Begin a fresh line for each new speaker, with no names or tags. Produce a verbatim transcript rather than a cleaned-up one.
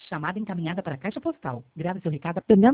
Chamada encaminhada para a caixa postal. Grave seu recado.